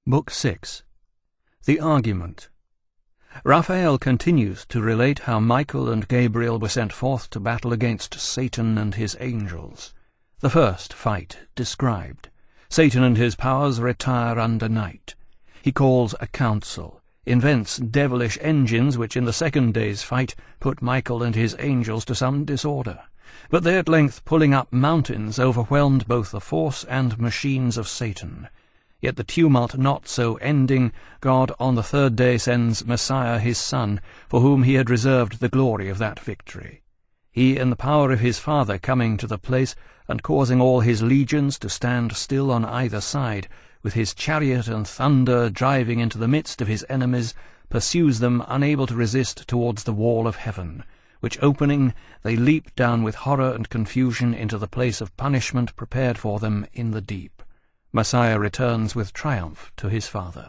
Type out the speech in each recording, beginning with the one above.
Book 6. The Argument. Raphael continues to relate how Michael and Gabriel were sent forth to battle against Satan and his angels. The first fight described. Satan and his powers retire under night. He calls a council, invents devilish engines which in the second day's fight put Michael and his angels to some disorder. But they at length, pulling up mountains, overwhelmed both the force and machines of Satan. Yet the tumult not so ending, God on the third day sends Messiah his Son, for whom he had reserved the glory of that victory. He, in the power of his Father, coming to the place, and causing all his legions to stand still on either side, with his chariot and thunder driving into the midst of his enemies, pursues them, unable to resist, towards the wall of heaven, which opening, they leap down with horror and confusion into the place of punishment prepared for them in the deep. Messiah returns with triumph to his Father.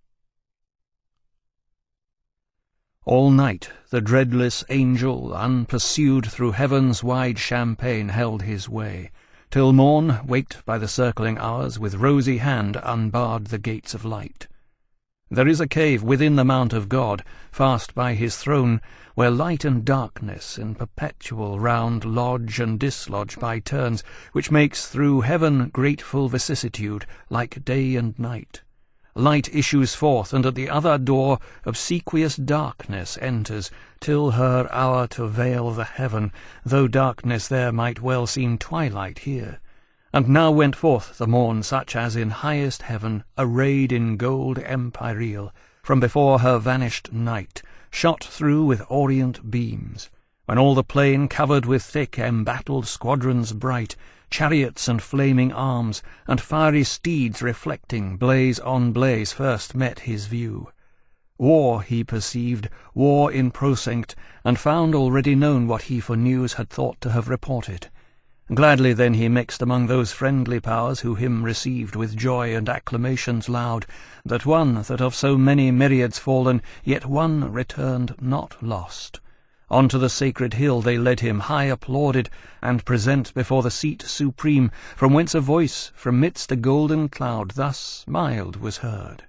All night the dreadless angel, unpursued through heaven's wide champaign, held his way, till morn, waked by the circling hours, with rosy hand unbarred the gates of light. There is a cave within the mount of God, fast by his throne, where light and darkness in perpetual round lodge and dislodge by turns, which makes through heaven grateful vicissitude, like day and night. Light issues forth, and at the other door obsequious darkness enters, till her hour to veil the heaven, though darkness there might well seem twilight here. And now went forth the morn, such as in highest heaven, arrayed in gold empyreal, from before her vanished night, shot through with orient beams, when all the plain covered with thick embattled squadrons bright, chariots and flaming arms, and fiery steeds reflecting blaze on blaze first met his view. War he perceived, war in procinct, and found already known what he for news had thought to have reported. Gladly then he mixed among those friendly powers who him received with joy and acclamations loud, that one that of so many myriads fallen, yet one returned not lost. On to the sacred hill they led him, high applauded, and present before the seat supreme, from whence a voice from midst a golden cloud thus mild was heard.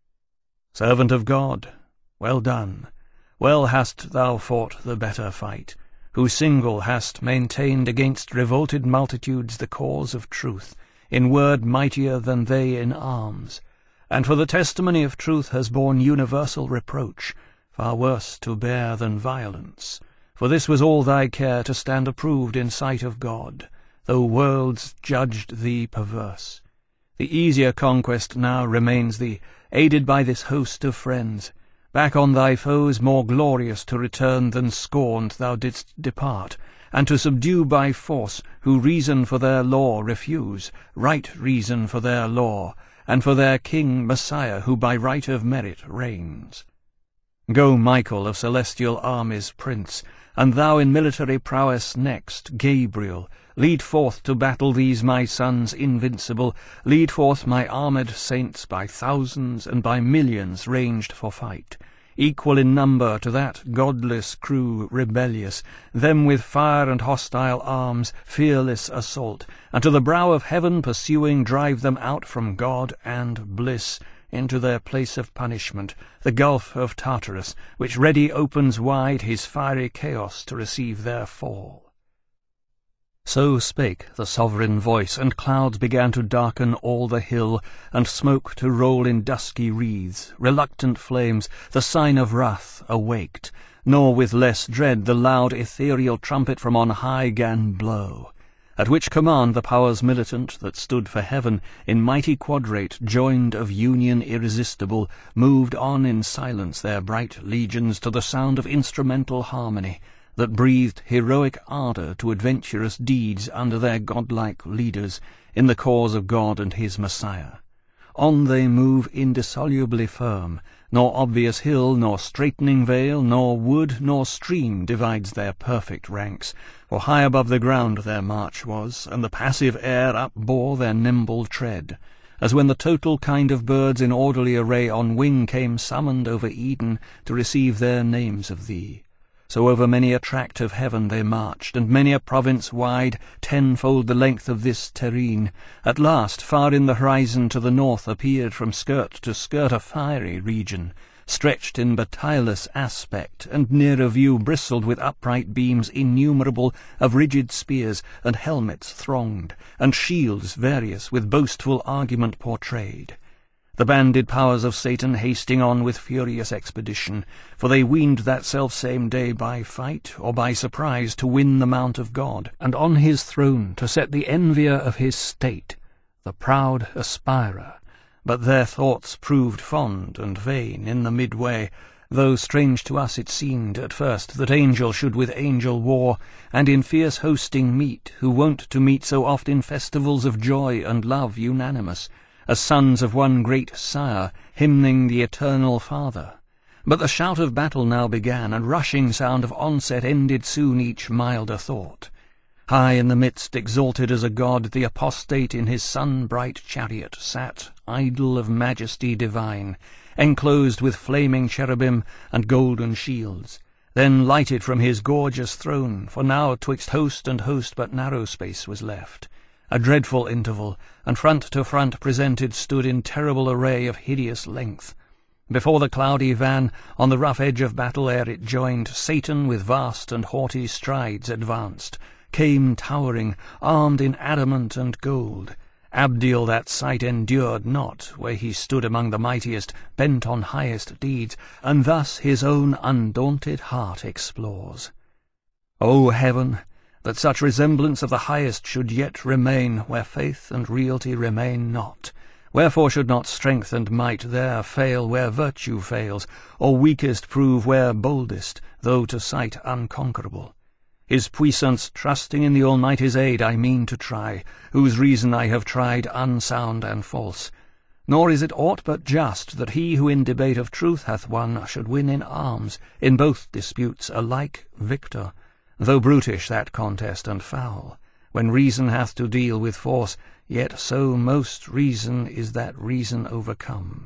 Servant of God, well done, well hast thou fought the better fight, who single hast maintained against revolted multitudes the cause of truth, in word mightier than they in arms, and for the testimony of truth has borne universal reproach, far worse to bear than violence. For this was all thy care, to stand approved in sight of God, though worlds judged thee perverse. The easier conquest now remains thee, aided by this host of friends. Back on thy foes more glorious to return than scorned thou didst depart, and to subdue by force, who reason for their law refuse, right reason for their law, and for their king Messiah, who by right of merit reigns. Go, Michael, of celestial armies prince, and thou in military prowess next, Gabriel, lead forth to battle these my sons invincible, lead forth my armed saints by thousands and by millions ranged for fight, equal in number to that godless crew rebellious, them with fire and hostile arms, fearless assault, and to the brow of heaven pursuing drive them out from God and bliss, into their place of punishment, the gulf of Tartarus, which ready opens wide his fiery chaos to receive their fall. So spake the sovereign voice, and clouds began to darken all the hill, and smoke to roll in dusky wreaths, reluctant flames, the sign of wrath awaked, nor with less dread the loud ethereal trumpet from on high gan blow. At which command the powers militant that stood for heaven, in mighty quadrate joined of union irresistible, moved on in silence their bright legions to the sound of instrumental harmony, that breathed heroic ardour to adventurous deeds under their godlike leaders, in the cause of God and his Messiah. On they move indissolubly firm, nor obvious hill, nor straightening vale, nor wood, nor stream divides their perfect ranks, for high above the ground their march was, and the passive air upbore their nimble tread, as when the total kind of birds in orderly array on wing came summoned over Eden to receive their names of thee. So over many a tract of heaven they marched, and many a province wide, tenfold the length of this terrene. At last, far in the horizon to the north appeared from skirt to skirt a fiery region, stretched in battailous aspect, and nearer view bristled with upright beams innumerable of rigid spears, and helmets thronged, and shields various with boastful argument portrayed. The banded powers of Satan hasting on with furious expedition, for they weened that self-same day by fight or by surprise to win the mount of God, and on his throne to set the envier of his state, the proud aspirer. But their thoughts proved fond and vain in the midway, though strange to us it seemed at first that angel should with angel war, and in fierce hosting meet, who wont to meet so oft in festivals of joy and love unanimous, as sons of one great sire, hymning the eternal Father. But the shout of battle now began, and rushing sound of onset ended soon each milder thought. High in the midst, exalted as a god, the apostate in his sun-bright chariot sat, idol of majesty divine, enclosed with flaming cherubim and golden shields. Then lighted from his gorgeous throne, for now twixt host and host but narrow space was left. A dreadful interval, and front to front presented stood in terrible array of hideous length. Before the cloudy van, on the rough edge of battle ere it joined, Satan with vast and haughty strides advanced, came towering, armed in adamant and gold. Abdiel that sight endured not, where he stood among the mightiest, bent on highest deeds, and thus his own undaunted heart explores. O heaven, that such resemblance of the highest should yet remain, where faith and reality remain not! Wherefore should not strength and might there fail where virtue fails, or weakest prove where boldest, though to sight unconquerable? His puissance, trusting in the Almighty's aid, I mean to try, whose reason I have tried unsound and false. Nor is it aught but just that he who in debate of truth hath won should win in arms, in both disputes alike victor, though brutish that contest and foul. When reason hath to deal with force, yet so most reason is that reason overcome.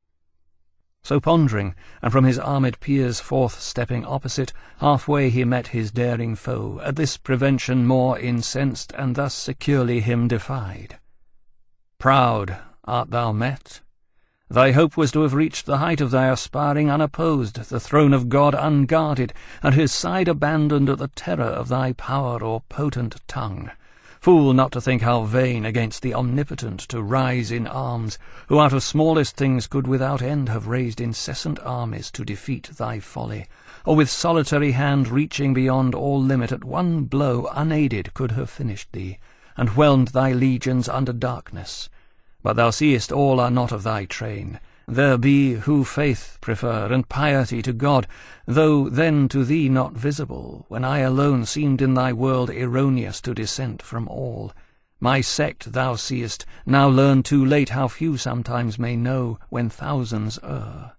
So pondering, and from his armed peers forth stepping opposite, halfway he met his daring foe, at this prevention more incensed, and thus securely him defied. Proud art thou met? Thy hope was to have reached the height of thy aspiring unopposed, the throne of God unguarded, and his side abandoned at the terror of thy power or potent tongue. Fool not to think how vain against the Omnipotent to rise in arms, who out of smallest things could without end have raised incessant armies to defeat thy folly, or with solitary hand reaching beyond all limit at one blow unaided could have finished thee, and whelmed thy legions under darkness. But thou seest all are not of thy train. There be who faith prefer, and piety to God, though then to thee not visible, when I alone seemed in thy world erroneous to dissent from all. My sect, thou seest, now learn too late how few sometimes may know, when thousands err.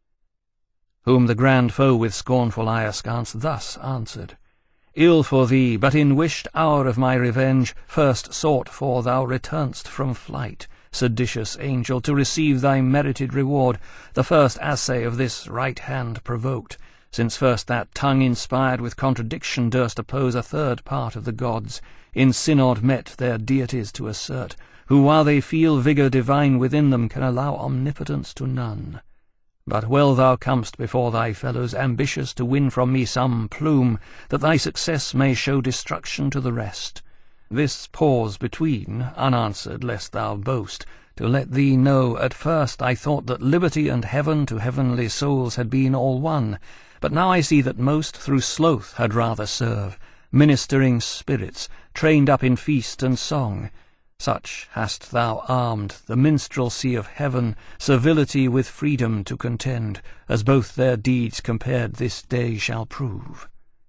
Whom the grand foe with scornful eye askance thus answered: Ill for thee, but in wished hour of my revenge, first sought for thou return'st from flight, seditious angel, to receive thy merited reward, the first assay of this right hand provoked, since first that tongue inspired with contradiction durst oppose a third part of the gods, in synod met their deities to assert, who while they feel vigour divine within them can allow omnipotence to none. But well thou comest before thy fellows, ambitious to win from me some plume, that thy success may show destruction to the rest. This pause between, unanswered, lest thou boast, to let thee know, at first I thought that liberty and heaven to heavenly souls had been all one, but now I see that most through sloth had rather serve, ministering spirits, trained up in feast and song. Such hast thou armed the minstrelsy of heaven, servility with freedom to contend, as both their deeds compared this day shall prove.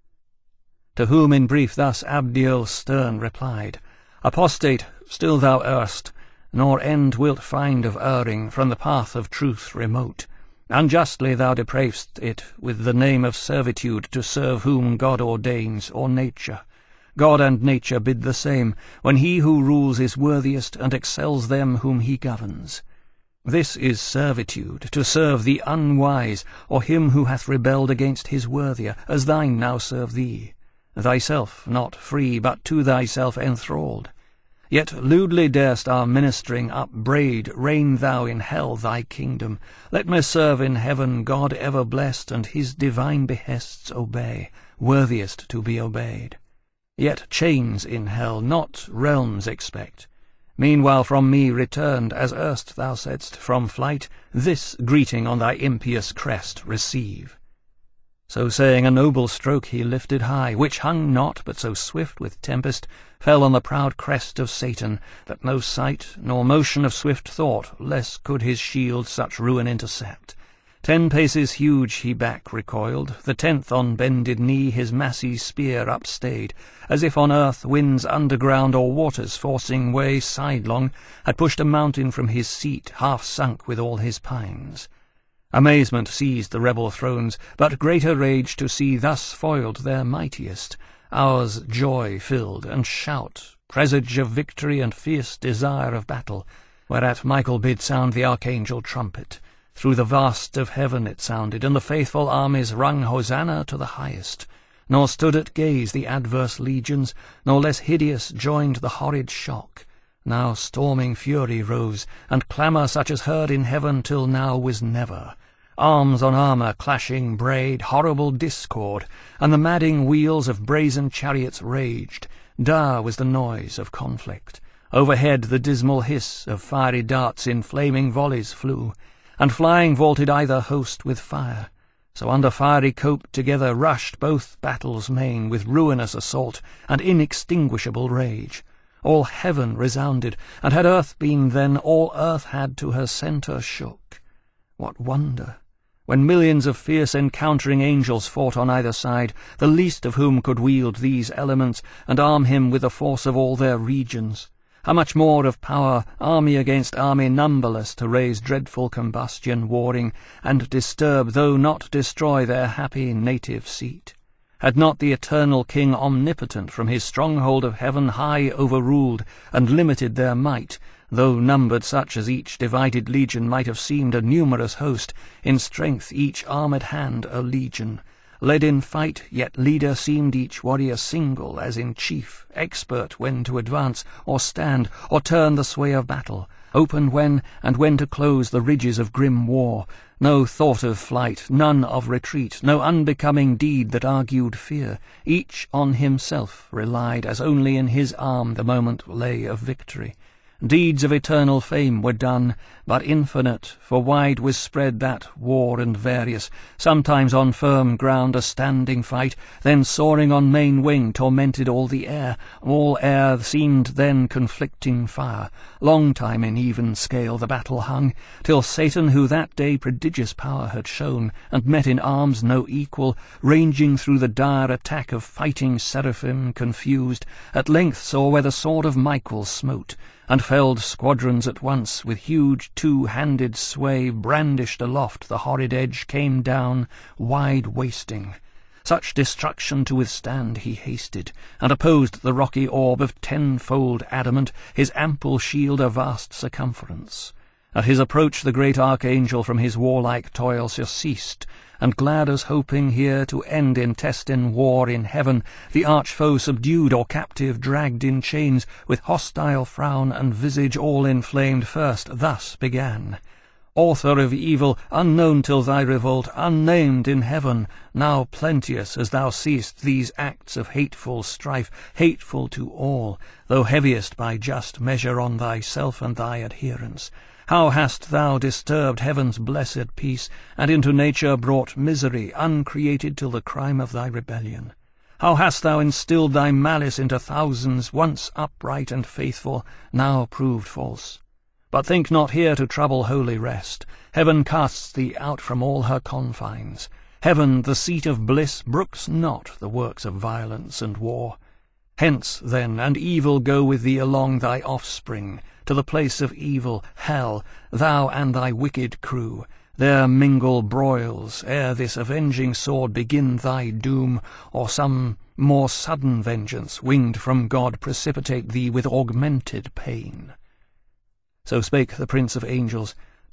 To whom in brief thus Abdiel stern replied: Apostate, still thou errst, nor end wilt find of erring, from the path of truth remote. Unjustly thou depravest it with the name of servitude, to serve whom God ordains, or nature. God and nature bid the same, when he who rules is worthiest, and excels them whom he governs. This is servitude, to serve the unwise, or him who hath rebelled against his worthier, as thine now serve thee. Thyself not free, but to thyself enthralled. Yet lewdly darest our ministering upbraid, reign thou in hell thy kingdom. Let me serve in heaven God ever blessed, and his divine behests obey, worthiest to be obeyed. Yet chains in hell, not realms expect. Meanwhile from me returned, as erst thou saidst, from flight, this greeting on thy impious crest receive. So saying, a noble stroke he lifted high, which hung not, but so swift with tempest, fell on the proud crest of Satan, that no sight nor motion of swift thought less could his shield such ruin intercept. 10 paces huge he back recoiled, the 10th on bended knee his massy spear upstayed, as if on earth winds underground or waters forcing way sidelong had pushed a mountain from his seat, half sunk with all his pines. Amazement seized the rebel thrones, but greater rage to see thus foiled their mightiest. Ours joy filled, and shout, presage of victory and fierce desire of battle, whereat Michael bid sound the archangel trumpet. Through the vast of heaven it sounded, and the faithful armies rung Hosanna to the highest. Nor stood at gaze the adverse legions, nor less hideous joined the horrid shock. Now storming fury rose, and clamour such as heard in heaven till now was never. Arms on armour clashing brayed, horrible discord, and the madding wheels of brazen chariots raged. Dire was the noise of conflict. Overhead the dismal hiss of fiery darts in flaming volleys flew, and flying vaulted either host with fire. So under fiery cope together rushed both battles main, with ruinous assault and inextinguishable rage. All heaven resounded, and had earth been then, all earth had to her centre shook. What wonder, when millions of fierce encountering angels fought on either side, the least of whom could wield these elements, and arm him with the force of all their regions? How much more of power, army against army numberless, to raise dreadful combustion, warring, and disturb, though not destroy, their happy native seat? Had not the eternal King omnipotent from his stronghold of heaven high overruled, and limited their might, though numbered such as each divided legion might have seemed a numerous host, in strength each armed hand a legion? Led in fight, yet leader seemed each warrior single, as in chief, expert when to advance, or stand, or turn the sway of battle, open when, and when to close the ridges of grim war. No thought of flight, none of retreat, no unbecoming deed that argued fear. Each on himself relied, as only in his arm the moment lay of victory. Deeds of eternal fame were done, but infinite, for wide was spread that war and various, sometimes on firm ground a standing fight, then soaring on main wing tormented all the air. All air seemed then conflicting fire. Long time in even scale the battle hung, till Satan, who that day prodigious power had shown, and met in arms no equal, ranging through the dire attack of fighting seraphim confused, at length saw where the sword of Michael smote, and felled squadrons at once, with huge two-handed sway brandished aloft the horrid edge came down, wide wasting. Such destruction to withstand he hasted, and opposed the rocky orb of tenfold adamant, his ample shield a vast circumference. At his approach the great archangel from his warlike toil surceased, and glad as hoping here to end intestine war in heaven, the arch-foe subdued or captive dragged in chains, with hostile frown and visage all inflamed, first thus began: Author of evil, unknown till thy revolt, unnamed in heaven, now plenteous as thou seest these acts of hateful strife, hateful to all, though heaviest by just measure on thyself and thy adherents. How hast thou disturbed heaven's blessed peace, and into nature brought misery, uncreated till the crime of thy rebellion? How hast thou instilled thy malice into thousands, once upright and faithful, now proved false? But think not here to trouble holy rest. Heaven casts thee out from all her confines. Heaven, the seat of bliss, brooks not the works of violence and war. Hence, then, and evil go with thee along thy offspring, to the place of evil, hell, thou and thy wicked crew. There mingle broils, ere this avenging sword begin thy doom, or some more sudden vengeance, winged from God, precipitate thee with augmented pain. So spake the Prince of Angels,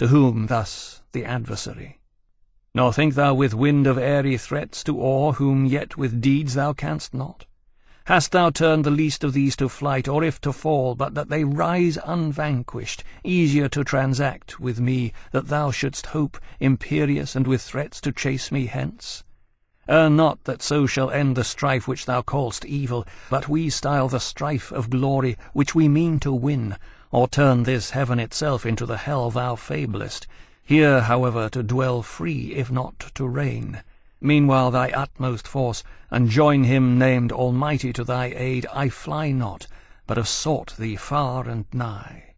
to whom thus the adversary: "Nor think thou with wind of airy threats to awe whom yet with deeds thou canst not. Hast thou turned the least of these to flight, or if to fall, but that they rise unvanquished, easier to transact with me, that thou shouldst hope, imperious, and with threats to chase me hence? Not that so shall end the strife which thou call'st evil, but we style the strife of glory which we mean to win, or turn this heaven itself into the hell thou fablest, here, however, to dwell free, if not to reign. Meanwhile thy utmost force, and join him named Almighty to thy aid, I fly not, but have sought thee far and nigh."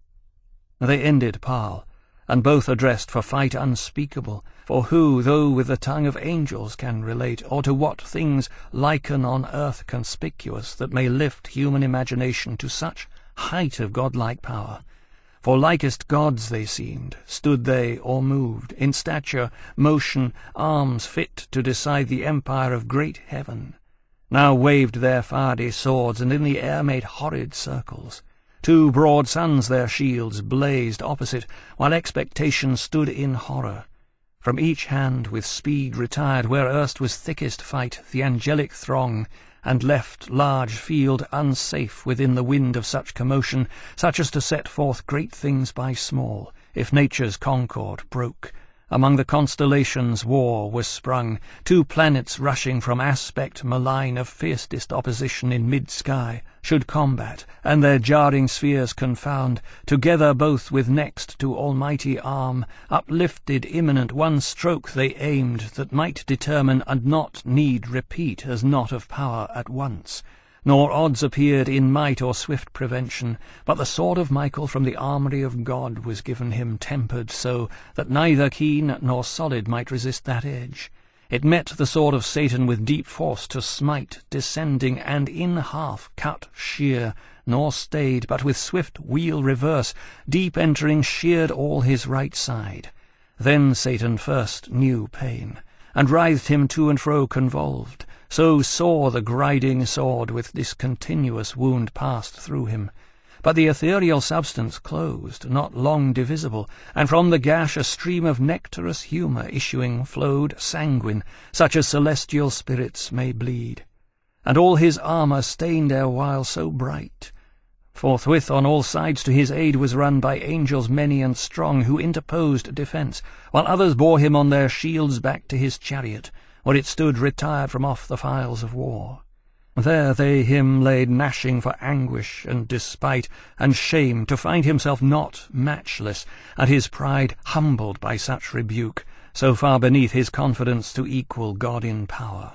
They ended parle, and both addressed for fight unspeakable, for who, though with the tongue of angels, can relate, or to what things liken on earth conspicuous, that may lift human imagination to such height of godlike power? For likest gods they seemed, stood they or moved, in stature, motion, arms fit to decide the empire of great heaven. Now waved their fiery swords, and in the air made horrid circles. Two broad suns their shields blazed opposite, while expectation stood in horror. From each hand with speed retired, where erst was thickest fight, the angelic throng, and left large field unsafe within the wind of such commotion, such as to set forth great things by small, if nature's concord broke. Among the constellations war was sprung, two planets rushing from aspect malign of fiercest opposition in mid-sky, should combat, and their jarring spheres confound, together both with next to almighty arm, uplifted imminent one stroke they aimed, that might determine and not need repeat as not of power at once. Nor odds appeared in might or swift prevention, but the sword of Michael from the armoury of God was given him, tempered so that neither keen nor solid might resist that edge. It met the sword of Satan with deep force to smite, descending, and in half cut sheer, nor stayed, but with swift wheel reverse, deep entering, sheared all his right side. Then Satan first knew pain, and writhed him to and fro convolved. So sore the griding sword with discontinuous wound passed through him. But the ethereal substance closed, not long divisible, and from the gash a stream of nectarous humour issuing flowed sanguine, such as celestial spirits may bleed. And all his armour stained erewhile so bright. Forthwith on all sides to his aid was run by angels many and strong, who interposed defence, while others bore him on their shields back to his chariot, where it stood retired from off the files of war. There they him laid gnashing for anguish and despite and shame to find himself not matchless, and his pride humbled by such rebuke, so far beneath his confidence to equal God in power.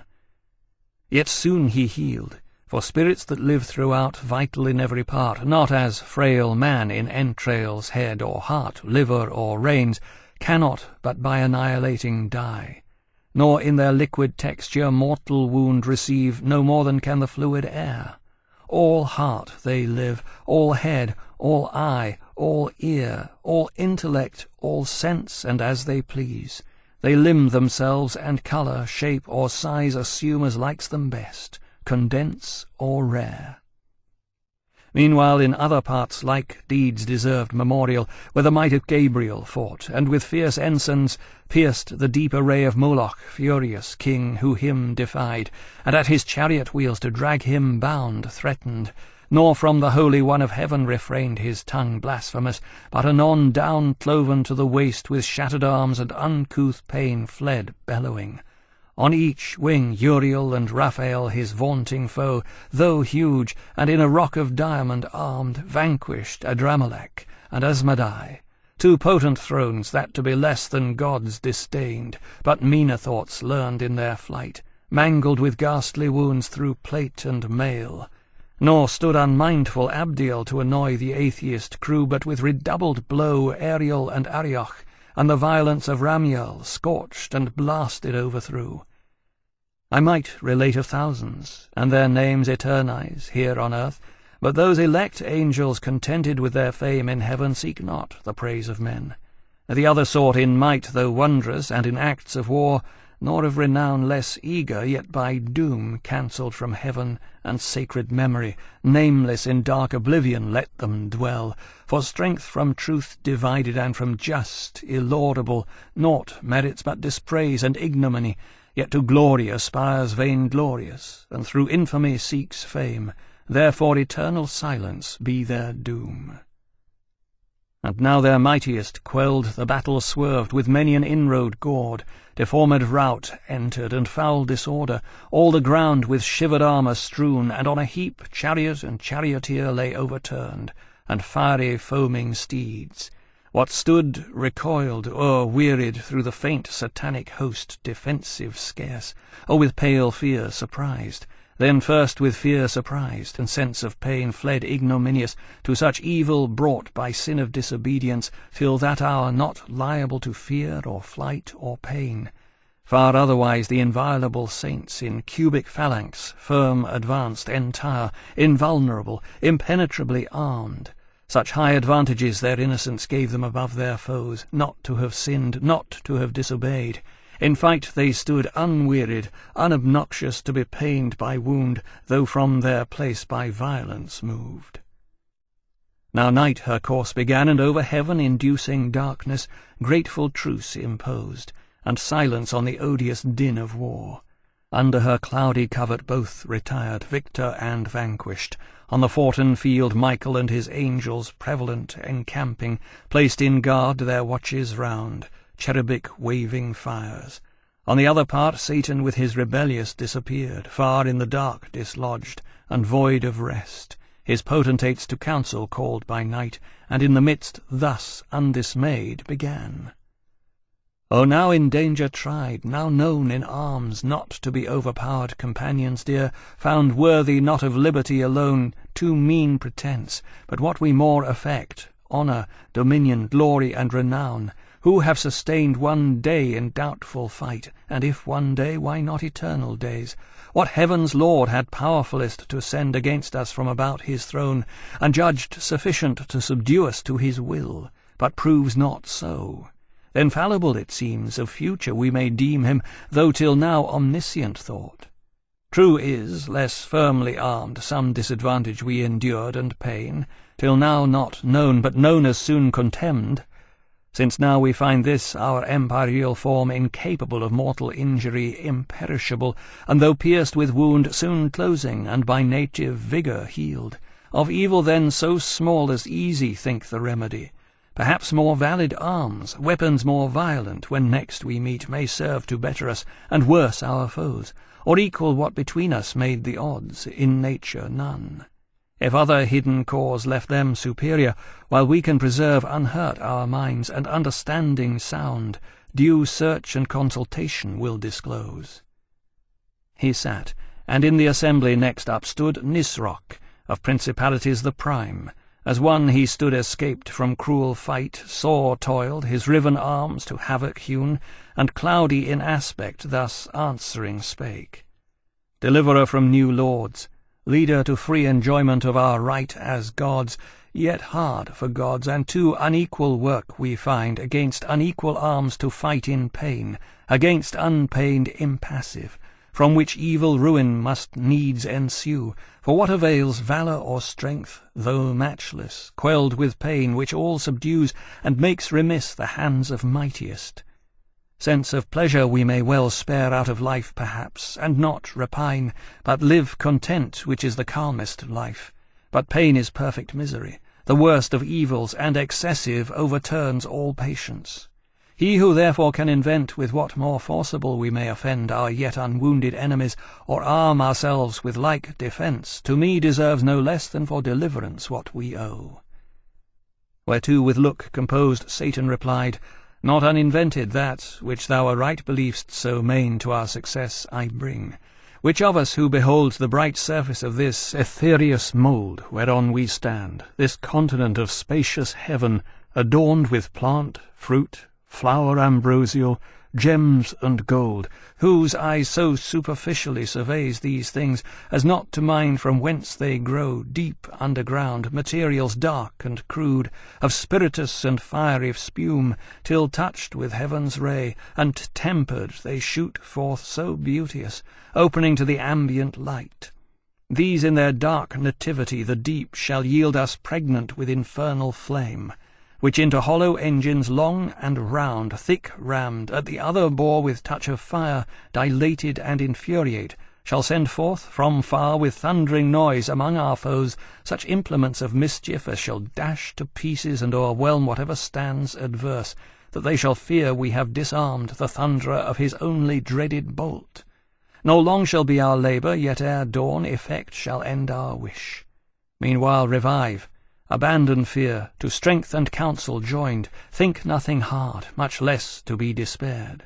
Yet soon he healed, for spirits that live throughout, vital in every part, not as frail man in entrails, head or heart, liver or reins, cannot but by annihilating die. Nor in their liquid texture mortal wound receive no more than can the fluid air. All heart they live, all head, all eye, all ear, all intellect, all sense, and as they please. They limn themselves, and colour, shape, or size assume as likes them best, condense or rare. Meanwhile in other parts like deeds deserved memorial, where the might of Gabriel fought, and with fierce ensigns pierced the deep array of Moloch, furious king, who him defied, and at his chariot wheels to drag him bound threatened, nor from the Holy One of Heaven refrained his tongue blasphemous, but anon down cloven to the waist with shattered arms and uncouth pain fled bellowing. On each wing Uriel and Raphael, his vaunting foe, though huge, and in a rock of diamond armed, vanquished Adramelech and Asmodai, two potent thrones that to be less than gods disdained, but meaner thoughts learned in their flight, mangled with ghastly wounds through plate and mail. Nor stood unmindful Abdiel to annoy the atheist crew, but with redoubled blow Ariel and Arioch, and the violence of Ramiel, scorched and blasted overthrew. I might relate of thousands, and their names eternize here on earth, but those elect angels contented with their fame in heaven seek not the praise of men. The other sort in might, though wondrous, and in acts of war, nor of renown less eager, yet by doom cancelled from heaven and sacred memory, nameless in dark oblivion let them dwell. For strength from truth divided, and from just illaudable, naught merits but dispraise and ignominy, yet to glory aspires vainglorious, and through infamy seeks fame. Therefore eternal silence be their doom. And now their mightiest quelled the battle swerved, with many an inroad gored, deformed rout entered, and foul disorder, all the ground with shivered armour strewn, and on a heap chariot and charioteer lay overturned, and fiery foaming steeds. What stood recoiled, wearied through the faint satanic host, defensive scarce, or with pale fear surprised. Then first with fear surprised, and sense of pain fled ignominious, to such evil brought by sin of disobedience, till that hour not liable to fear or flight or pain. Far otherwise the inviolable saints, in cubic phalanx, firm advanced, entire, invulnerable, impenetrably armed. Such high advantages their innocence gave them above their foes, not to have sinned, not to have disobeyed. In fight they stood unwearied, unobnoxious to be pained by wound, though from their place by violence moved. Now night her course began, and over heaven, inducing darkness, grateful truce imposed, and silence on the odious din of war. Under her cloudy covert both retired, victor and vanquished. On the foughten field Michael and his angels, prevalent encamping, placed in guard their watches round, cherubic waving fires. On the other part Satan with his rebellious disappeared, far in the dark dislodged, and void of rest, his potentates to council called by night, and in the midst thus undismayed began. O now in danger tried, now known in arms, not to be overpowered, companions dear, found worthy not of liberty alone, too mean pretence, but what we more affect, honour, dominion, glory, and renown, who have sustained one day in doubtful fight, and if one day, why not eternal days? What heaven's Lord had powerfulest to send against us from about his throne, and judged sufficient to subdue us to his will, but proves not so? Then fallible, it seems, of future we may deem him, though till now omniscient thought. True is, less firmly armed, some disadvantage we endured and pain, till now not known, but known as soon contemned. Since now we find this our empyreal form incapable of mortal injury, imperishable, and though pierced with wound, soon closing, and by native vigour healed. Of evil then so small as easy think the remedy. Perhaps more valid arms, weapons more violent, when next we meet, may serve to better us, and worse our foes, or equal what between us made the odds, in nature none. If other hidden cause left them superior, while we can preserve unhurt our minds, and understanding sound, due search and consultation will disclose. He sat, and in the assembly next up stood Nisroch, of principalities the prime. As one he stood escaped from cruel fight, sore toiled, his riven arms to havoc hewn, and cloudy in aspect thus answering spake. Deliverer from new lords, leader to free enjoyment of our right as gods, yet hard for gods, and too unequal work we find against unequal arms to fight in pain, against unpained impassive, from which evil ruin must needs ensue. For what avails valour or strength, though matchless, quelled with pain which all subdues, and makes remiss the hands of mightiest? Sense of pleasure we may well spare out of life perhaps, and not repine, but live content, which is the calmest life. But pain is perfect misery, the worst of evils, and excessive overturns all patience. He who therefore can invent with what more forcible we may offend our yet unwounded enemies, or arm ourselves with like defence, to me deserves no less than for deliverance what we owe. Whereto with look composed Satan replied, Not uninvented that, which thou aright believ'st so main to our success, I bring. Which of us who beholds the bright surface of this ethereous mould whereon we stand, this continent of spacious heaven, adorned with plant, fruit, flower ambrosial, gems and gold, whose eye so superficially surveys these things as not to mind from whence they grow deep underground, materials dark and crude, of spirituous and fiery spume, till touched with heaven's ray, and tempered they shoot forth so beauteous, opening to the ambient light. These in their dark nativity the deep shall yield us pregnant with infernal flame, which into hollow engines long and round, thick rammed, at the other bore with touch of fire, dilated and infuriate, shall send forth from far with thundering noise among our foes such implements of mischief as shall dash to pieces and o'erwhelm whatever stands adverse, that they shall fear we have disarmed the thunderer of his only dreaded bolt. Nor long shall be our labour, yet ere dawn effect shall end our wish. Meanwhile revive, abandon fear, to strength and counsel joined, think nothing hard, much less to be despaired.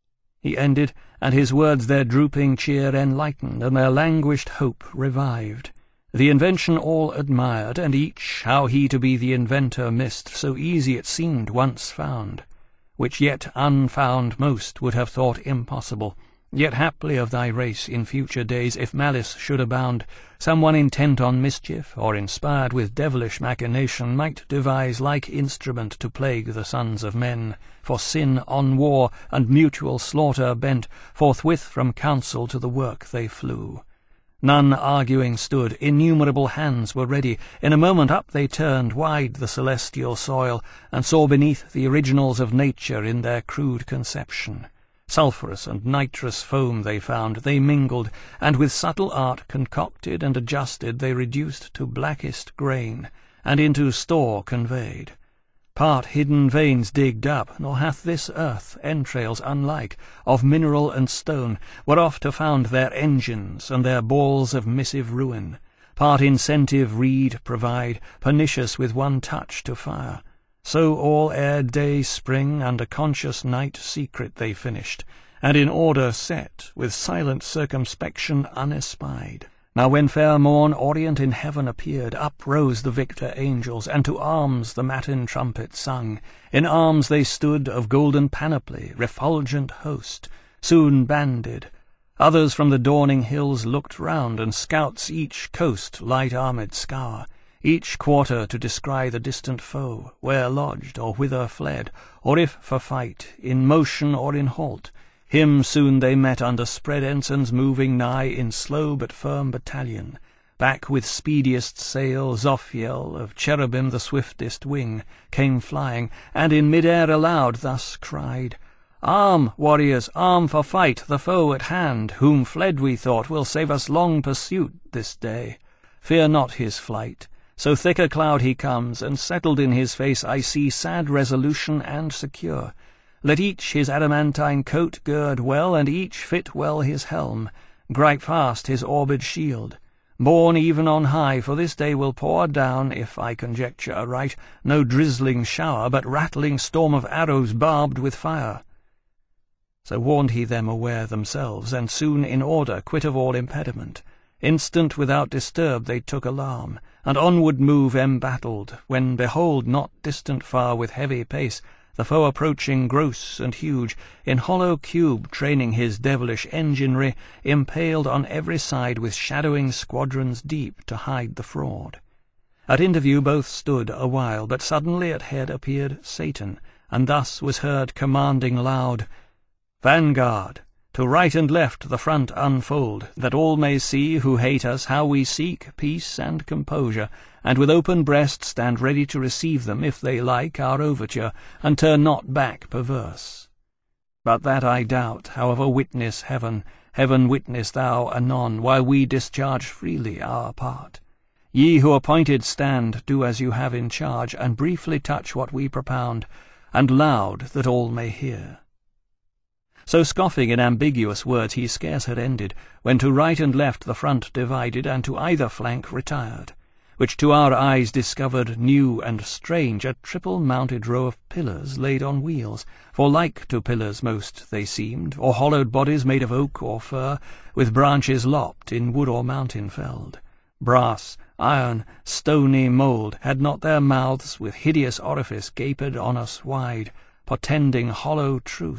He ended, and his words their drooping cheer enlightened, and their languished hope revived. The invention all admired, and each how he to be the inventor missed, so easy it seemed once found, which yet unfound most would have thought impossible. Yet haply of thy race in future days, if malice should abound, some one intent on mischief, or inspired with devilish machination, might devise like instrument to plague the sons of men, for sin on war and mutual slaughter bent, forthwith from counsel to the work they flew. None arguing stood, innumerable hands were ready, in a moment up they turned wide the celestial soil, and saw beneath the originals of nature in their crude conception. Sulphurous and nitrous foam they found, they mingled, and with subtle art concocted and adjusted they reduced to blackest grain, and into store conveyed. Part hidden veins digged up, nor hath this earth entrails unlike, of mineral and stone, whereof to found their engines and their balls of missive ruin. Part incentive reed provide, pernicious with one touch to fire. So all ere day spring under conscious night secret they finished, and in order set, with silent circumspection unespied. Now when fair morn orient in heaven appeared, up rose the victor angels, and to arms the matin trumpet sung. In arms they stood of golden panoply, refulgent host, soon banded. Others from the dawning hills looked round, and scouts each coast light-armed scour, each quarter to descry the distant foe, where lodged or whither fled, or if for fight, in motion or in halt. Him soon they met under spread ensigns moving nigh in slow but firm battalion. Back with speediest sail Zophiel, of cherubim the swiftest wing, came flying, and in mid-air aloud thus cried, "Arm, warriors, arm for fight, the foe at hand, whom fled we thought will save us long pursuit this day. Fear not his flight. So thick a cloud he comes, and settled in his face I see sad resolution and secure. Let each his adamantine coat gird well, and each fit well his helm. Gripe fast his orbed shield. Borne even on high, for this day will pour down, if I conjecture aright, no drizzling shower, but rattling storm of arrows barbed with fire." So warned he them aware themselves, and soon in order, quit of all impediment. Instant without disturb they took alarm, and onward move embattled, when behold not distant far with heavy pace, the foe approaching gross and huge, in hollow cube training his devilish enginery, impaled on every side with shadowing squadrons deep to hide the fraud. At interview both stood a while, but suddenly at head appeared Satan, and thus was heard commanding loud, "Vanguard! To right and left the front unfold, that all may see who hate us how we seek peace and composure, and with open breast stand ready to receive them, if they like, our overture, and turn not back perverse. But that I doubt, however witness heaven, heaven witness thou anon, while we discharge freely our part. Ye who appointed stand, do as you have in charge, and briefly touch what we propound, and loud, that all may hear." So scoffing in ambiguous words he scarce had ended, when to right and left the front divided, and to either flank retired, which to our eyes discovered new and strange a triple-mounted row of pillars laid on wheels, for like to pillars most they seemed, or hollowed bodies made of oak or fir, with branches lopped in wood or mountain felled. Brass, iron, stony mould, had not their mouths with hideous orifice gaped on us wide, portending hollow truce,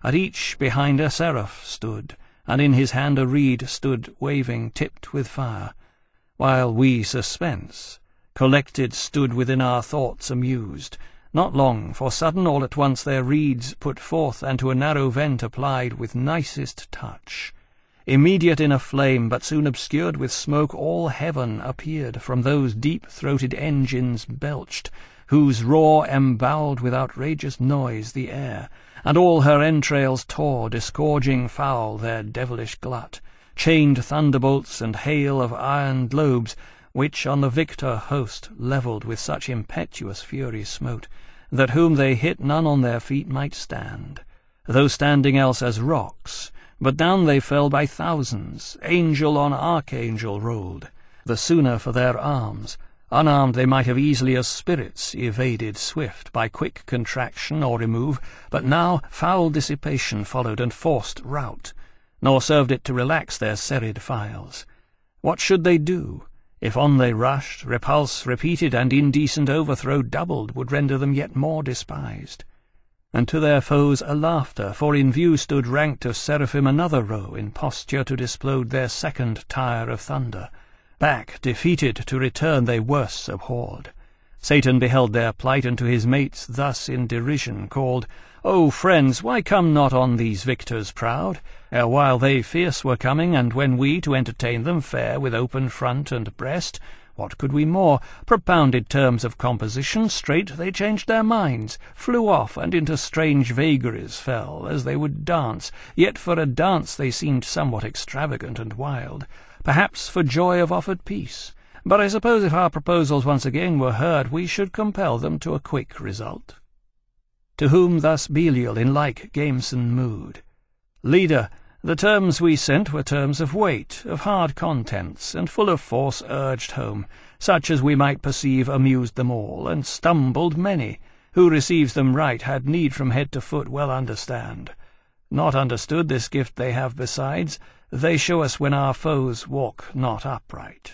At each behind a seraph stood, and in his hand a reed stood waving, tipped with fire, while we suspense, collected, stood within our thoughts amused. Not long, for sudden all at once their reeds put forth, and to a narrow vent applied with nicest touch. Immediate in a flame, but soon obscured with smoke, all heaven appeared, from those deep-throated engines belched, whose roar embowelled with outrageous noise the air, and all her entrails tore, disgorging foul their devilish glut, chained thunderbolts and hail of iron globes, which on the victor host levelled with such impetuous fury smote, that whom they hit none on their feet might stand, though standing else as rocks, but down they fell by thousands, angel on archangel rolled, the sooner for their arms. Unarmed they might have easily as spirits evaded swift by quick contraction or remove, but now foul dissipation followed and forced rout, nor served it to relax their serried files. What should they do? If on they rushed, repulse repeated and indecent overthrow doubled would render them yet more despised. And to their foes a laughter, for in view stood ranked of seraphim another row, in posture to displode their second tire of thunder. Back, defeated, to return they worse abhorred. Satan beheld their plight, and to his mates thus in derision called, "O friends, why come not on these victors proud? Erewhile they fierce were coming, and when we to entertain them fair with open front and breast, what could we more? Propounded terms of composition, straight they changed their minds, flew off, and into strange vagaries fell, as they would dance, yet for a dance they seemed somewhat extravagant and wild, perhaps for joy of offered peace. But I suppose if our proposals once again were heard, we should compel them to a quick result." To whom thus Belial in like gamesome mood, "Leader, the terms we sent were terms of weight, of hard contents, and full of force urged home, such as we might perceive amused them all, and stumbled many. Who receives them right had need from head to foot well understand. Not understood this gift they have besides, they show us when our foes walk not upright."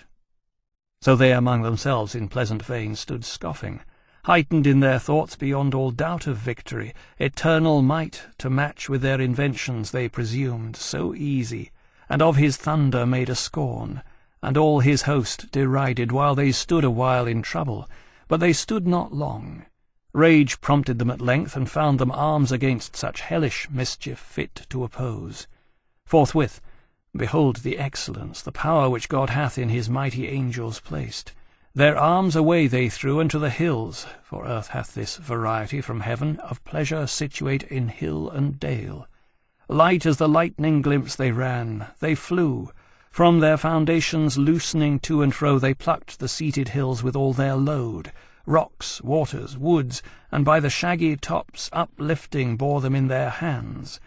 So they among themselves in pleasant vein stood scoffing, heightened in their thoughts beyond all doubt of victory, eternal might to match with their inventions they presumed so easy, and of his thunder made a scorn, and all his host derided, while they stood a while in trouble, but they stood not long. Rage prompted them at length, and found them arms against such hellish mischief fit to oppose. Forthwith, behold the excellence, the power which God hath in his mighty angels placed. Their arms away they threw unto the hills, for earth hath this variety from heaven of pleasure situate in hill and dale. Light as the lightning glimpse they ran, they flew. From their foundations loosening to and fro, they plucked the seated hills with all their load, rocks, waters, woods, and by the shaggy tops uplifting bore them in their hands.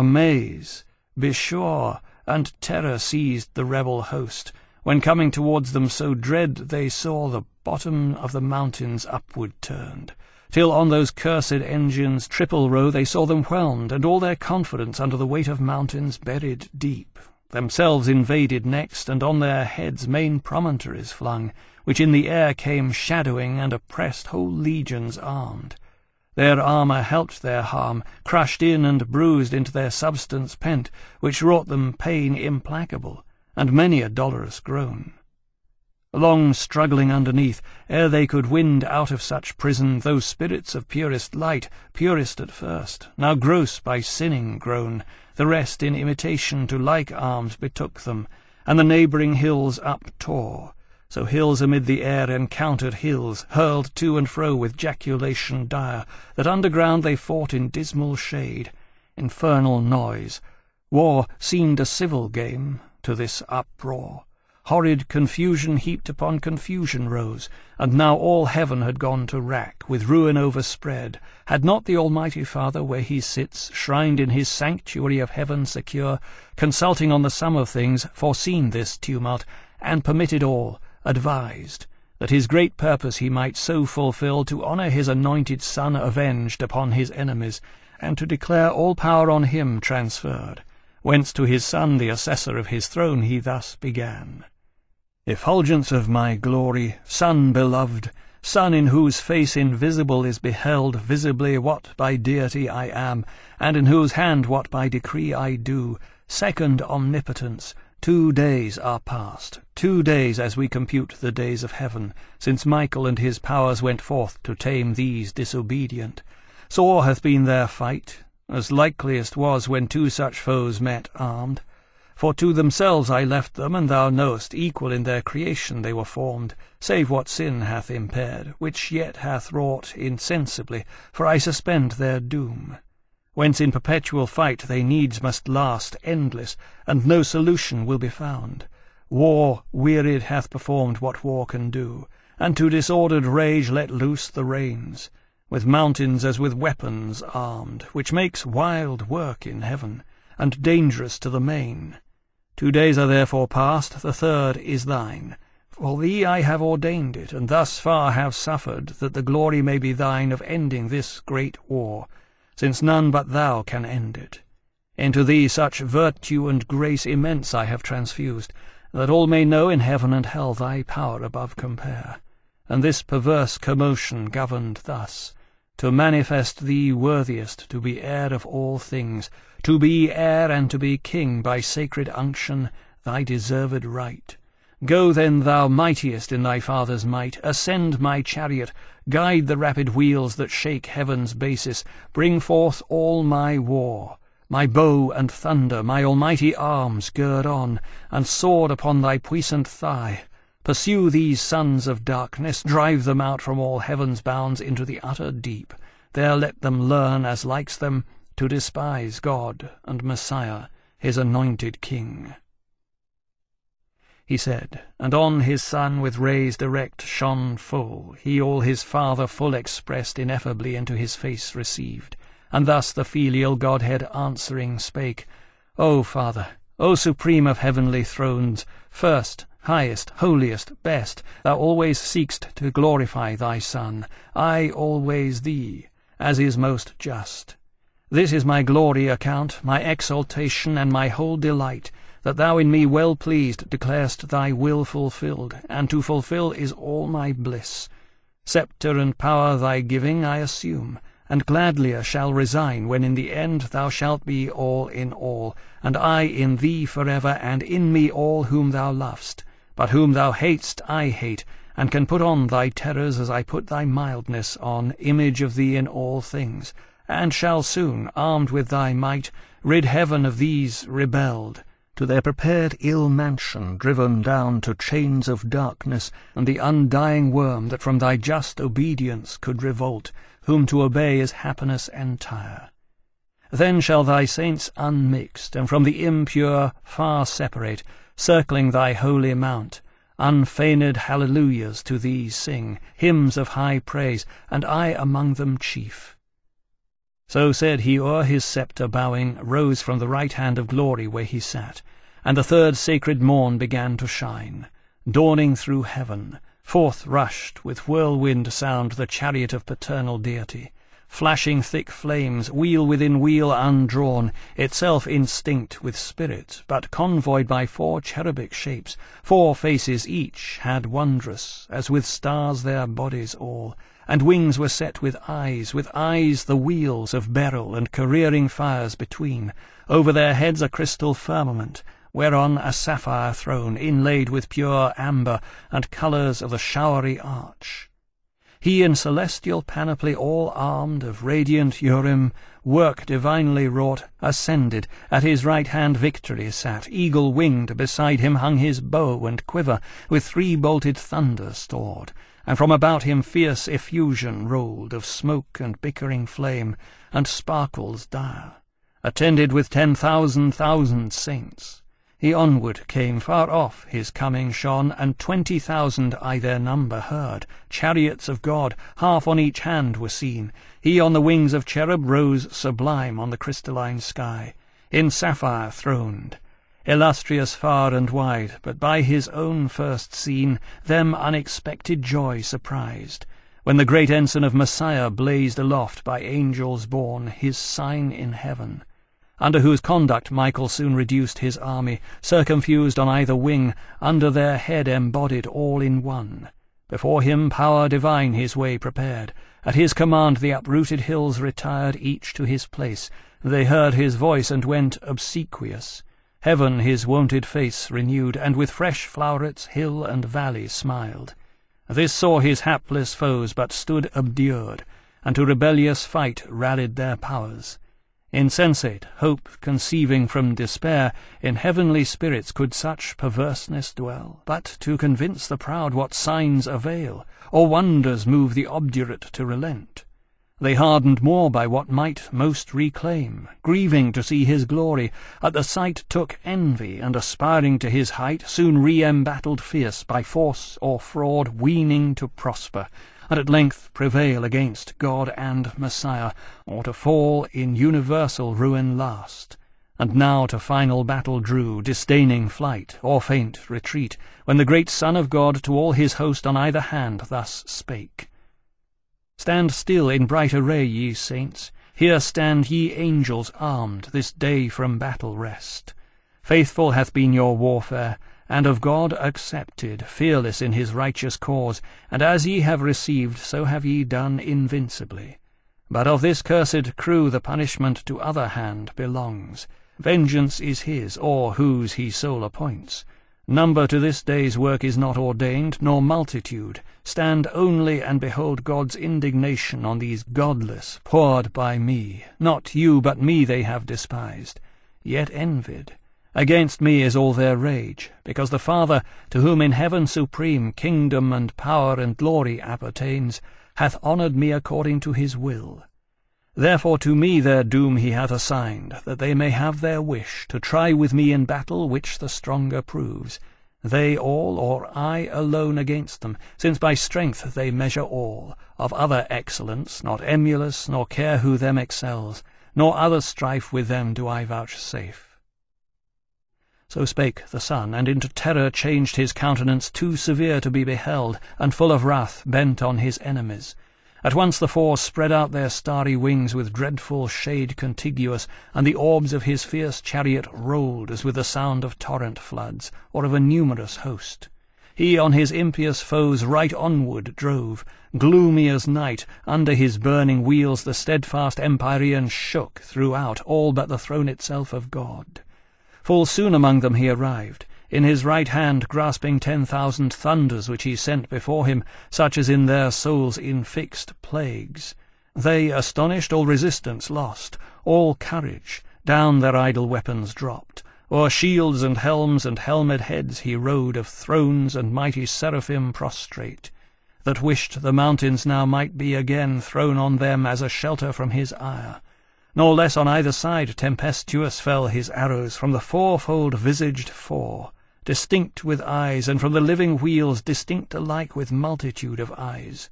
Amaze, besure, and terror seized the rebel host, when coming towards them so dread they saw the bottom of the mountains upward turned, till on those cursed engines triple row they saw them whelmed, and all their confidence under the weight of mountains buried deep, themselves invaded next, and on their heads main promontories flung, which in the air came shadowing and oppressed whole legions armed. Their armour helped their harm, crushed in and bruised into their substance pent, which wrought them pain implacable, and many a dolorous groan. Long struggling underneath, ere they could wind out of such prison those spirits of purest light, purest at first, now gross by sinning grown, the rest in imitation to like arms betook them, and the neighbouring hills uptore. So hills amid the air encountered hills, hurled to and fro with jaculation dire, that underground they fought in dismal shade, infernal noise. War seemed a civil game to this uproar. Horrid confusion heaped upon confusion rose, and now all heaven had gone to wrack, with ruin overspread, had not the Almighty Father, where he sits, shrined in his sanctuary of heaven secure, consulting on the sum of things, foreseen this tumult, and permitted all, advised, that his great purpose he might so fulfil, to honour his anointed Son avenged upon his enemies, and to declare all power on him transferred, whence to his Son, the assessor of his throne, he thus began. Effulgence of my glory, Son beloved, Sun, in whose face invisible is beheld visibly what by deity I am, and in whose hand what by decree I do, second omnipotence, 2 days are past, 2 days as we compute the days of heaven, since Michael and his powers went forth to tame these disobedient. Sore hath been their fight, as likeliest was when 2 such foes met armed. For to themselves I left them, and thou knowest, equal in their creation they were formed, save what sin hath impaired, which yet hath wrought insensibly, for I suspend their doom. Whence in perpetual fight they needs must last endless, and no solution will be found. War wearied hath performed what war can do, and to disordered rage let loose the reins, with mountains as with weapons armed, which makes wild work in heaven, and dangerous to the main. 2 days are therefore past, the 3rd is thine. For thee I have ordained it, and thus far have suffered, that the glory may be thine of ending this great war, since none but thou can end it. Into thee such virtue and grace immense I have transfused, that all may know in heaven and hell thy power above compare. And this perverse commotion governed thus, to manifest thee worthiest to be heir of all things, to be heir and to be king by sacred unction, thy deserved right. Go then, thou mightiest in thy father's might, ascend my chariot, guide the rapid wheels that shake heaven's basis, bring forth all my war, my bow and thunder, my almighty arms gird on, and sword upon thy puissant thigh. Pursue these sons of darkness, drive them out from all heaven's bounds into the utter deep. There let them learn, as likes them, to despise God and Messiah, his anointed King. He said, and on his son with rays direct shone full. He all his Father full expressed ineffably into his face received. And thus the filial Godhead answering spake, O Father, O supreme of heavenly thrones, first, highest, holiest, best, thou always seek'st to glorify thy Son, I always thee, as is most just. This is my glory account, my exaltation, and my whole delight, that thou in me well pleased declarest thy will fulfilled, and to fulfill is all my bliss. Sceptre and power thy giving I assume, and gladlier shall resign when in the end thou shalt be all in all, and I in thee forever, and in me all whom thou lovest. But whom thou hatest I hate, and can put on thy terrors as I put thy mildness on, image of thee in all things, and shall soon, armed with thy might, rid heaven of these rebelled, to their prepared ill mansion driven down to chains of darkness, and the undying worm that from thy just obedience could revolt, whom to obey is happiness entire. Then shall thy saints unmixed, and from the impure far separate, circling thy holy mount, unfeigned hallelujahs to thee sing, hymns of high praise, and I among them chief. So said he, o'er his sceptre bowing, rose from the right hand of glory where he sat, and the 3rd sacred morn began to shine. Dawning through heaven, forth rushed with whirlwind sound the chariot of paternal deity, flashing thick flames, wheel within wheel undrawn, itself instinct with spirit, but convoyed by 4 cherubic shapes, 4 faces each had wondrous, as with stars their bodies all, and wings were set with eyes the wheels of beryl and careering fires between. Over their heads a crystal firmament, whereon a sapphire throne, inlaid with pure amber and colours of the showery arch. He in celestial panoply, all armed, of radiant Urim, work divinely wrought, ascended. At his right hand Victory sat, eagle-winged. Beside him hung his bow and quiver, with 3-bolted thunder stored. And from about him fierce effusion rolled of smoke and bickering flame, and sparkles dire, attended with 10,000 saints. He onward came, far off his coming shone, and 20,000 I their number heard. Chariots of God, half on each hand, were seen. He on the wings of cherub rose sublime on the crystalline sky, in sapphire throned, illustrious far and wide, but by his own first seen, them unexpected joy surprised, when the great ensign of Messiah blazed aloft by angels borne, his sign in heaven, under whose conduct Michael soon reduced his army, circumfused on either wing, under their head embodied all in one. Before him power divine his way prepared. At his command the uprooted hills retired, each to his place. They heard his voice and went obsequious. Heaven his wonted face renewed, and with fresh flow'rets hill and valley smiled. This saw his hapless foes, but stood obdured, and to rebellious fight rallied their powers. Insensate hope, conceiving from despair, in heavenly spirits could such perverseness dwell? But to convince the proud what signs avail, or wonders move the obdurate to relent? They hardened more by what might most reclaim, grieving to see his glory, at the sight took envy, and aspiring to his height, soon re-embattled fierce, by force or fraud weening to prosper, and at length prevail against God and Messiah, or to fall in universal ruin last. And now to final battle drew, disdaining flight or faint retreat, when the great Son of God to all his host on either hand thus spake: Stand still in bright array, ye saints, here stand ye angels armed, this day from battle rest. Faithful hath been your warfare, and of God accepted, fearless in his righteous cause, and as ye have received, so have ye done invincibly. But of this cursed crew the punishment to other hand belongs. Vengeance is his, or whose he sole appoints. Number to this day's work is not ordained, nor multitude. Stand only and behold God's indignation on these godless, poured by me. Not you, but me they have despised, yet envied. Against me is all their rage, because the Father, to whom in heaven supreme kingdom and power and glory appertains, hath honoured me according to his will. Therefore to me their doom he hath assigned, that they may have their wish, to try with me in battle which the stronger proves. They all, or I alone against them, since by strength they measure all. Of other excellence, not emulous, nor care who them excels, nor other strife with them do I vouchsafe. So spake the Son, and into terror changed his countenance, too severe to be beheld, and full of wrath, bent on his enemies. At once the four spread out their starry wings with dreadful shade contiguous, and the orbs of his fierce chariot rolled as with the sound of torrent floods, or of a numerous host. He on his impious foes right onward drove. Gloomy as night, under his burning wheels the steadfast Empyrean shook throughout, all but the throne itself of God. Full soon among them he arrived, in his right hand grasping 10,000 thunders which he sent before him, such as in their souls infixed plagues. They, astonished, all resistance lost, all courage, down their idle weapons dropped. O'er shields and helms and helmed heads he rode, of thrones and mighty seraphim prostrate, that wished the mountains now might be again thrown on them as a shelter from his ire. Nor less on either side tempestuous fell his arrows from the fourfold visaged four, distinct with eyes, and from the living wheels distinct alike with multitude of eyes.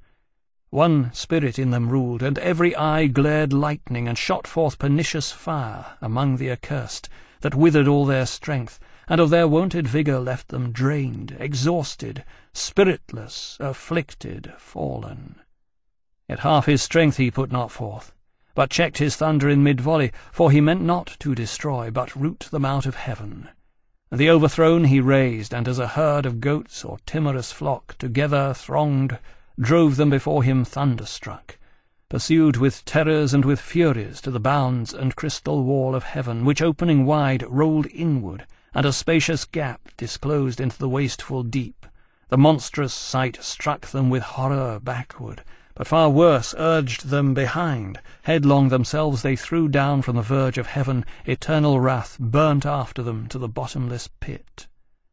One spirit in them ruled, and every eye glared lightning, and shot forth pernicious fire among the accursed, that withered all their strength, and of their wonted vigour left them drained, exhausted, spiritless, afflicted, fallen. Yet half his strength he put not forth, but checked his thunder in mid-volley, for he meant not to destroy, but root them out of heaven. The overthrown he raised, and as a herd of goats or timorous flock together thronged, drove them before him thunderstruck, pursued with terrors and with furies to the bounds and crystal wall of heaven, which opening wide rolled inward, and a spacious gap disclosed into the wasteful deep. The monstrous sight struck them with horror backward, but far worse urged them behind. Headlong themselves they threw down from the verge of heaven. Eternal wrath burnt after them to the bottomless pit.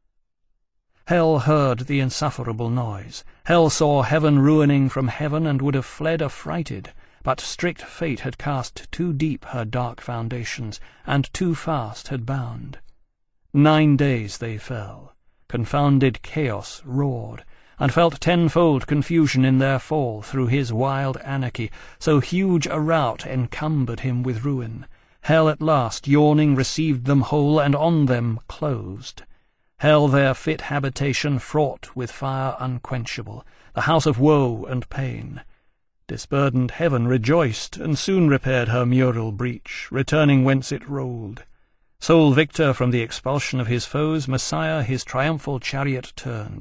Hell heard the insufferable noise. Hell saw heaven ruining from heaven, and would have fled affrighted, but strict fate had cast too deep her dark foundations, and too fast had bound. 9 days they fell. Confounded chaos roared, and felt tenfold confusion in their fall through his wild anarchy, so huge a rout encumbered him with ruin. Hell at last, yawning, received them whole, and on them closed. Hell, their fit habitation, fraught with fire unquenchable, the house of woe and pain. Disburdened heaven rejoiced, and soon repaired her mural breach, returning whence it rolled. Sole victor from the expulsion of his foes, Messiah his triumphal chariot turned,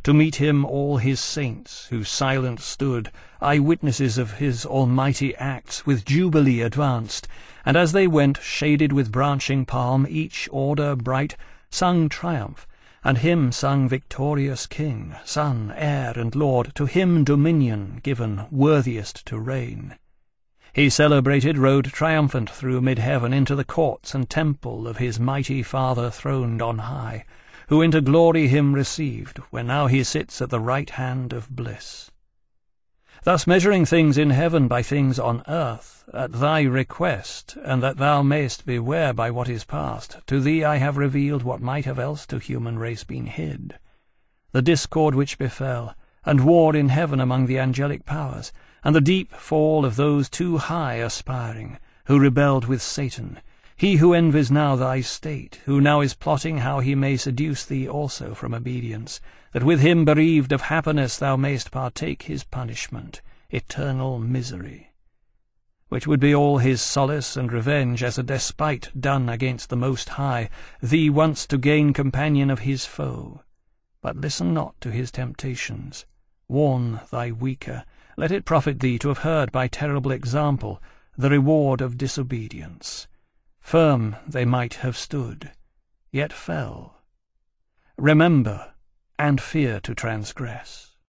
To meet him all his saints, who silent stood, eye-witnesses of his almighty acts, with jubilee advanced, and as they went, shaded with branching palm, each order bright, sung triumph, and him sung victorious King, Son, Heir, and Lord, to him dominion given, worthiest to reign. He celebrated rode triumphant through mid-heaven into the courts and temple of his mighty Father throned on high, who into glory him received, where now he sits at the right hand of bliss. Thus measuring things in heaven by things on earth, at thy request, and that thou mayst beware by what is past, to thee I have revealed what might have else to human race been hid, the discord which befell, and war in heaven among the angelic powers, and the deep fall of those too high aspiring, who rebelled with Satan, he who envies now thy state, who now is plotting how he may seduce thee also from obedience, that with him bereaved of happiness thou mayst partake his punishment, eternal misery, which would be all his solace and revenge, as a despite done against the Most High, thee once to gain companion of his foe. But listen not to his temptations. Warn thy weaker. Let it profit thee to have heard by terrible example the reward of disobedience. Firm they might have stood, yet fell. Remember, and fear to transgress.